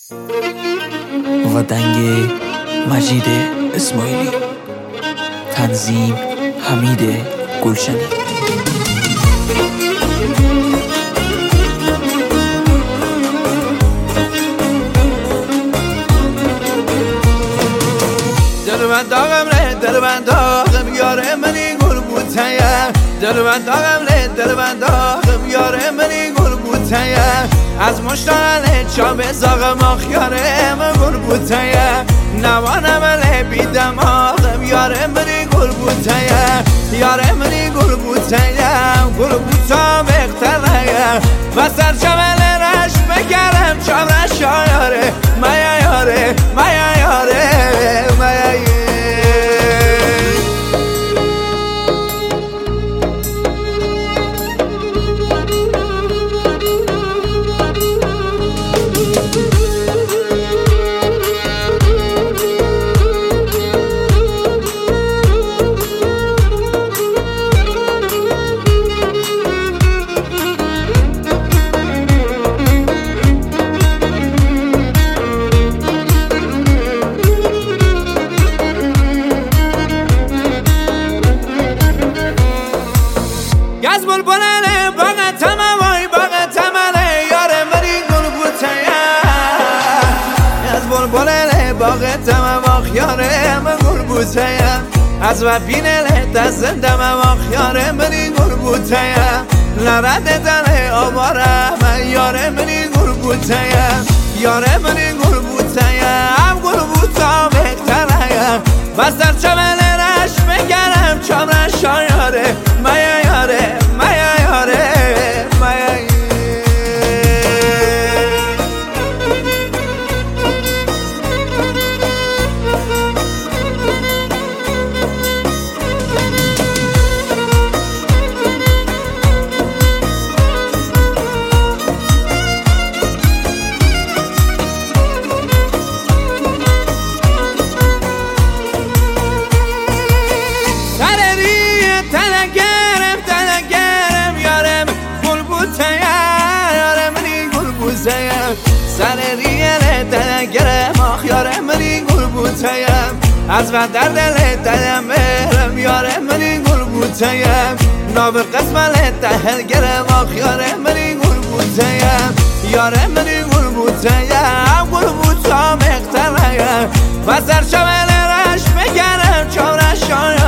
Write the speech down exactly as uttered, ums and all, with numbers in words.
و دنگ مجید اسماعیلی، تنظیم حمید گلشنی. دلبند داغم ره دلبند داغم یاره منی گل بوتیه، دلبند داغم ره دلبند داغم یاره منی گل بوتیه، از مشتاقل چاب زاغم آخیاره من گل بوتیه، نوانم له بی دماغم یاره منی گل بوتیه، یاره منی گل بوتیه، گل بوتا بختره و سرچمل رش بگرم چام رش یاره میا یاره میا یاره میا. از بلبلانه باغ تمامای باغ تمامه یاره منی گل بوتیه، از بلبلانه باغ تمام آخیاره من گل بوتیه، از وبینه دستم آخیاره منی گل بوتیه، لرد دل آواره من یاره منی گل بوتیه، یاره منی گل بوتیه، هم گل بوتا بهتره و سرچمل رش بگرم چام رش یاره میا یاره میا یاره میا. سر ریه دلگرم آخیاره منی گل بوتیم، از و در دل دلم برم یاره منی گل بوتیم، ناب قسمل دهلگرم آخیاره منی گل بوتیم، یاره منی گل بوتیم، گل بوتا مختره و سرچمل رش بگرم چام رش